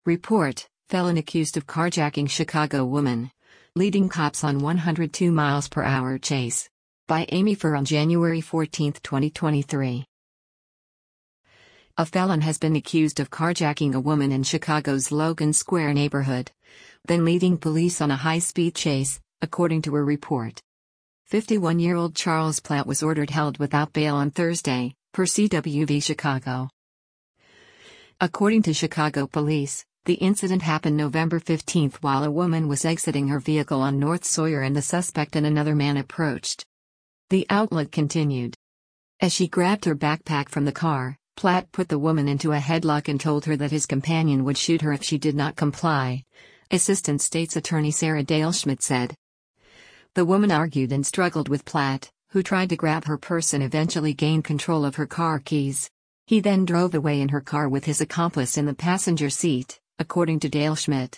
Report: felon accused of carjacking Chicago woman. Leading cops on 102 miles per hour chase. By Amy Furr on January 14, 2023. A felon has been accused of carjacking a woman in Chicago's Logan Square neighborhood, then leading police on a high-speed chase, according to a report. 51-year-old Charles Platt was ordered held without bail on Thursday, per CWV Chicago. According to Chicago police, the incident happened November 15 while a woman was exiting her vehicle on North Sawyer and the suspect and another man approached. The outlet continued. As she grabbed her backpack from the car, Platt put the woman into a headlock and told her that his companion would shoot her if she did not comply, Assistant State's Attorney Sarah Dale Schmidt said. The woman argued and struggled with Platt, who tried to grab her purse and eventually gained control of her car keys. He then drove away in her car with his accomplice in the passenger seat, according to Dale Schmidt.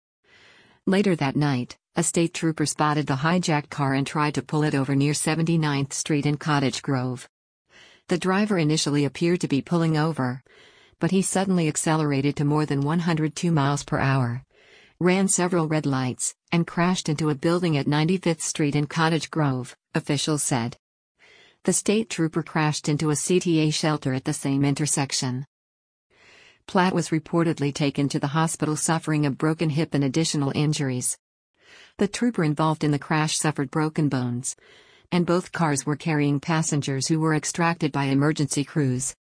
Later that night, a state trooper spotted the hijacked car and tried to pull it over near 79th Street in Cottage Grove. The driver initially appeared to be pulling over, but he suddenly accelerated to more than 102 miles per hour, ran several red lights, and crashed into a building at 95th Street in Cottage Grove, officials said. The state trooper crashed into a CTA shelter at the same intersection. Platt was reportedly taken to the hospital suffering a broken hip and additional injuries. The trooper involved in the crash suffered broken bones, and both cars were carrying passengers who were extracted by emergency crews.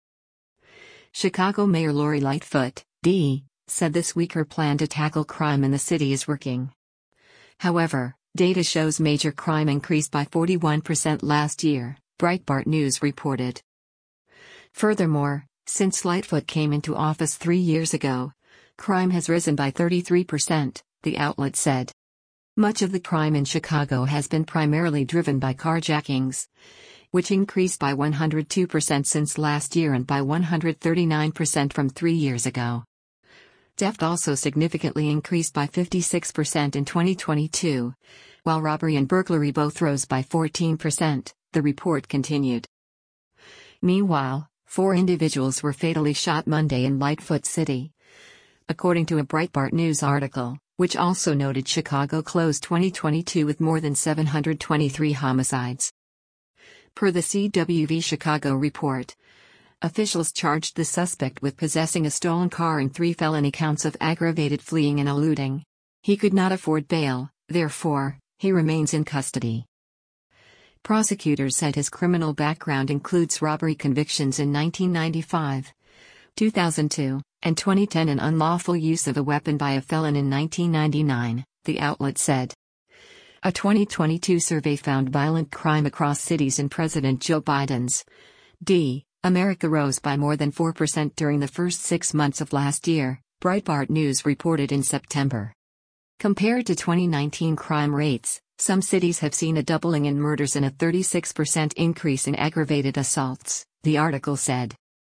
Chicago Mayor Lori Lightfoot, D., said this week her plan to tackle crime in the city is working. However, data shows major crime increased by 41% last year, Breitbart News reported. Furthermore, since Lightfoot came into office 3 years ago, crime has risen by 33%, the outlet said. Much of the crime in Chicago has been primarily driven by carjackings, which increased by 102% since last year and by 139% from 3 years ago. Theft also significantly increased by 56% in 2022, while robbery and burglary both rose by 14%, the report continued. Meanwhile, 4 individuals were fatally shot Monday in Lightfoot City, according to a Breitbart News article, which also noted Chicago closed 2022 with more than 723 homicides. Per the CWV Chicago report, officials charged the suspect with possessing a stolen car and 3 felony counts of aggravated fleeing and eluding. He could not afford bail, therefore, he remains in custody. Prosecutors said his criminal background includes robbery convictions in 1995, 2002, and 2010 and unlawful use of a weapon by a felon in 1999, the outlet said. A 2022 survey found violent crime across cities in President Joe Biden's D. America rose by more than 4% during the first 6 months of last year, Breitbart News reported in September. Compared to 2019 crime rates, some cities have seen a doubling in murders and a 36% increase in aggravated assaults, the article said.